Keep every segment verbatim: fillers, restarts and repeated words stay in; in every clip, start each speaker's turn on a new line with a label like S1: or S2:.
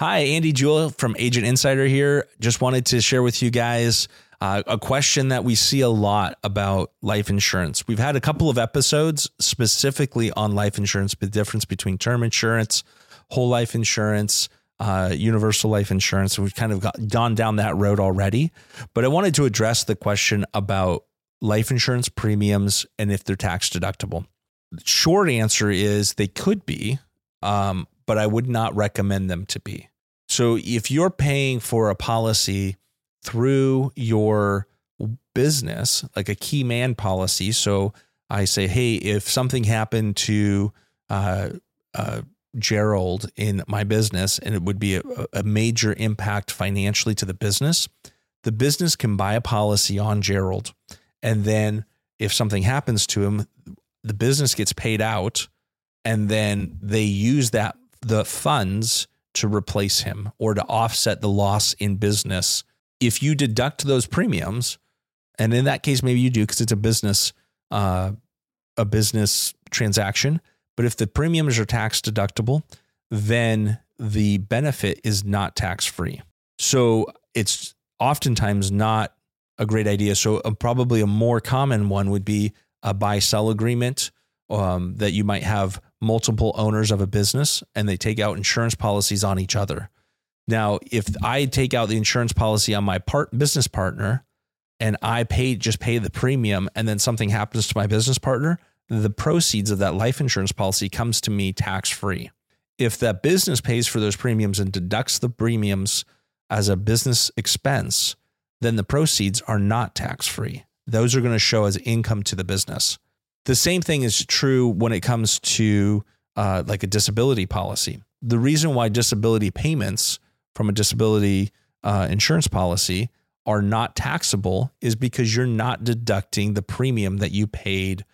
S1: Hi, Andy Jewell from Agent Insider here. Just wanted to share with you guys uh, a question that we see a lot about life insurance. We've had a couple of episodes specifically on life insurance, the difference between term insurance, whole life insurance, uh, universal life insurance. We've kind of got, gone down that road already, but I wanted to address the question about life insurance premiums and if they're tax deductible. The short answer is they could be, um, but I would not recommend them to be. So if you're paying for a policy through your business, like a key man policy, so I say, hey, if something happened to uh, uh, Gerald in my business and it would be a, a major impact financially to the business, the business can buy a policy on Gerald. And then if something happens to him, the business gets paid out and then they use that the funds to replace him or to offset the loss in business. If you deduct those premiums, and in that case, maybe you do because it's a business, uh, a business transaction. But if the premiums are tax deductible, then the benefit is not tax free. So it's oftentimes not a great idea. So a, probably a more common one would be a buy-sell agreement um, that you might have multiple owners of a business and they take out insurance policies on each other. Now, if I take out the insurance policy on my part business partner and I pay just pay the premium and then something happens to my business partner, the proceeds of that life insurance policy comes to me tax-free. If that business pays for those premiums and deducts the premiums as a business expense, then the proceeds are not tax-free. Those are going to show as income to the business. The same thing is true when it comes to uh, like a disability policy. The reason why disability payments from a disability uh, insurance policy are not taxable is because you're not deducting the premium that you paid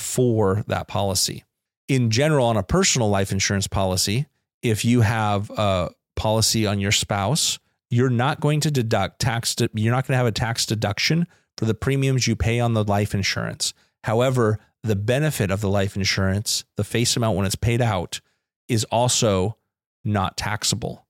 S1: for that policy. In general, on a personal life insurance policy, if you have a policy on your spouse, you're not going to deduct tax. You're not going to have a tax deduction for the premiums you pay on the life insurance. However, the benefit of the life insurance, the face amount when it's paid out, is also not taxable.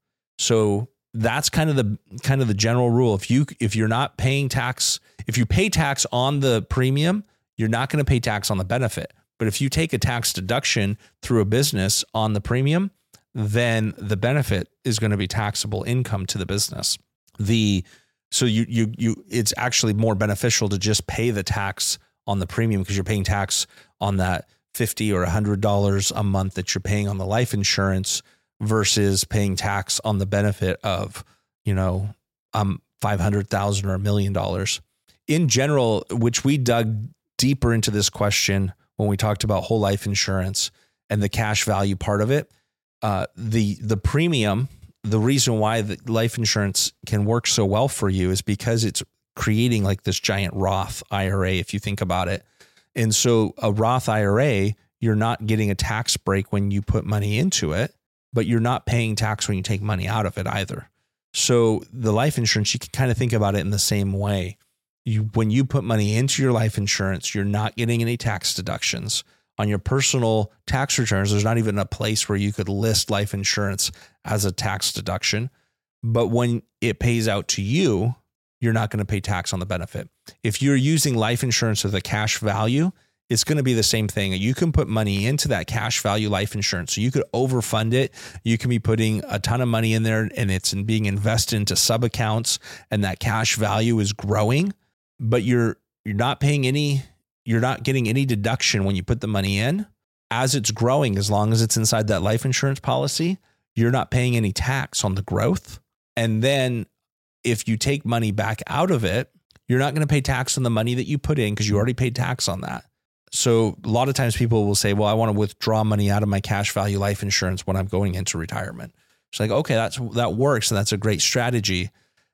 S1: So that's kind of the kind of the general rule. If you if you're not paying tax, if you pay tax on the premium, you're not going to pay tax on the benefit. But if you take a tax deduction through a business on the premium, then the benefit is going to be taxable income to the business. The so you you you it's actually more beneficial to just pay the tax on the premium because you're paying tax on that fifty dollars or one hundred dollars a month that you're paying on the life insurance versus paying tax on the benefit of, you know, um, five hundred thousand dollars or a million dollars. In general, which we dug deeper into this question when we talked about whole life insurance and the cash value part of it, uh, the the premium, the reason why the life insurance can work so well for you is because it's creating like this giant Roth I R A, if you think about it. And so a Roth I R A, you're not getting a tax break when you put money into it, but you're not paying tax when you take money out of it either. So the life insurance, you can kind of think about it in the same way. You, when you put money into your life insurance, you're not getting any tax deductions. On your personal tax returns, there's not even a place where you could list life insurance as a tax deduction. But when it pays out to you, you're not going to pay tax on the benefit. If you're using life insurance with a cash value, it's going to be the same thing. You can put money into that cash value life insurance. So you could overfund it. You can be putting a ton of money in there and it's being invested into sub accounts and that cash value is growing, but you're, you're not paying any, you're not getting any deduction when you put the money in. As it's growing, as long as it's inside that life insurance policy, you're not paying any tax on the growth. And then if you take money back out of it, you're not going to pay tax on the money that you put in because you already paid tax on that. So a lot of times people will say, well, I want to withdraw money out of my cash value life insurance when I'm going into retirement. It's like, okay, that's, that works. And that's a great strategy.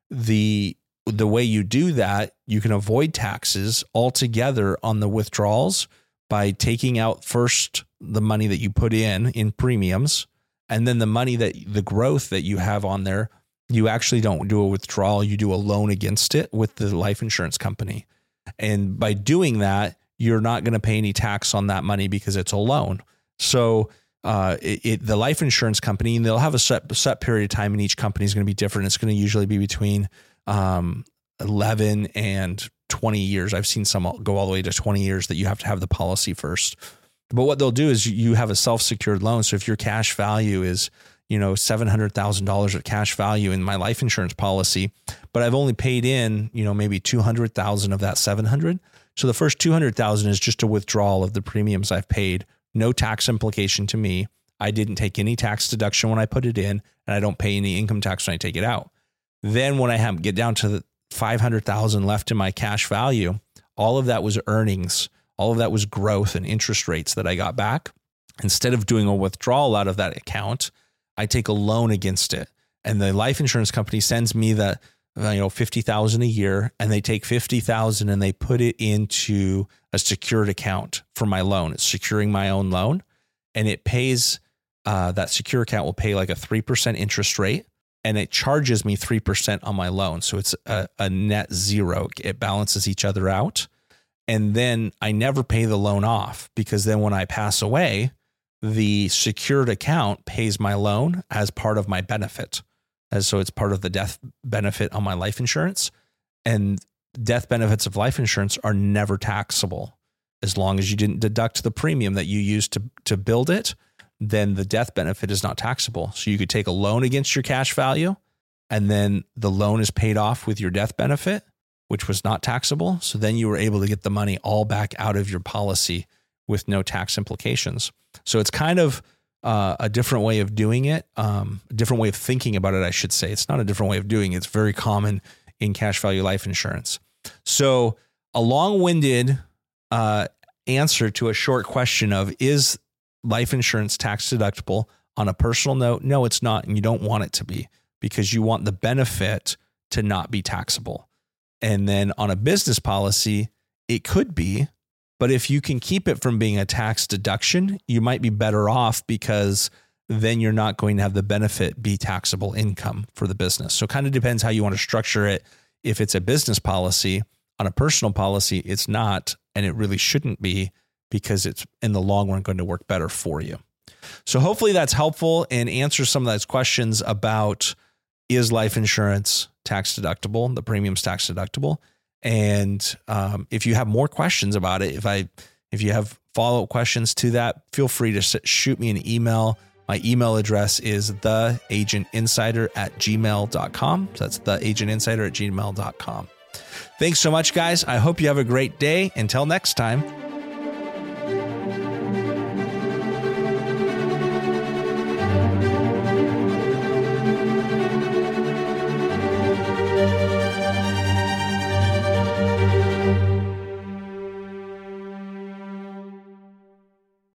S1: The, the way you do that, you can avoid taxes altogether on the withdrawals by taking out first the money that you put in, in premiums, and then the money that the growth that you have on there, you actually don't do a withdrawal. You do a loan against it with the life insurance company. And by doing that, you're not going to pay any tax on that money because it's a loan. So uh, it, it, the life insurance company, and they'll have a set, set period of time, and each company is going to be different. It's going to usually be between um, eleven and twenty years. I've seen some go all the way to twenty years that you have to have the policy first. But what they'll do is you have a self-secured loan. So if your cash value is, you know, seven hundred thousand dollars of cash value in my life insurance policy, but I've only paid in, you know, maybe two hundred thousand of that seven hundred. So the first two hundred thousand is just a withdrawal of the premiums I've paid. No tax implication to me. I didn't take any tax deduction when I put it in, and I don't pay any income tax when I take it out. Then when I have get down to the five hundred thousand left in my cash value, all of that was earnings. All of that was growth and interest rates that I got back. Instead of doing a withdrawal out of that account, I take a loan against it. And the life insurance company sends me that, you know, fifty thousand a year, and they take fifty thousand and they put it into a secured account for my loan. It's securing my own loan, and it pays, uh, that secure account will pay like a three percent interest rate, and it charges me three percent on my loan. So it's a, a net zero. It balances each other out. And then I never pay the loan off, because then when I pass away, the secured account pays my loan as part of my benefit. As so it's part of the death benefit on my life insurance. And death benefits of life insurance are never taxable. As long as you didn't deduct the premium that you used to, to build it, then the death benefit is not taxable. So you could take a loan against your cash value, and then the loan is paid off with your death benefit, which was not taxable. So then you were able to get the money all back out of your policy with no tax implications. So it's kind of uh, a different way of doing it, um, a different way of thinking about it, I should say. It's not a different way of doing it. It's very common in cash value life insurance. So a long-winded uh, answer to a short question of, is life insurance tax deductible? On a personal note, no, it's not. And you don't want it to be, because you want the benefit to not be taxable. And then on a business policy, it could be, but if you can keep it from being a tax deduction, you might be better off, because then you're not going to have the benefit be taxable income for the business. So it kind of depends how you want to structure it. If it's a business policy, on a personal policy, it's not, and it really shouldn't be, because it's in the long run going to work better for you. So hopefully that's helpful and answers some of those questions about, is life insurance tax deductible, the premium's tax deductible. And um, if you have more questions about it, if I, if you have follow-up questions to that, feel free to shoot me an email. My email address is the agent insider at gmail dot com. So that's the agent insider at gmail dot com. Thanks so much, guys. I hope you have a great day. Until next time,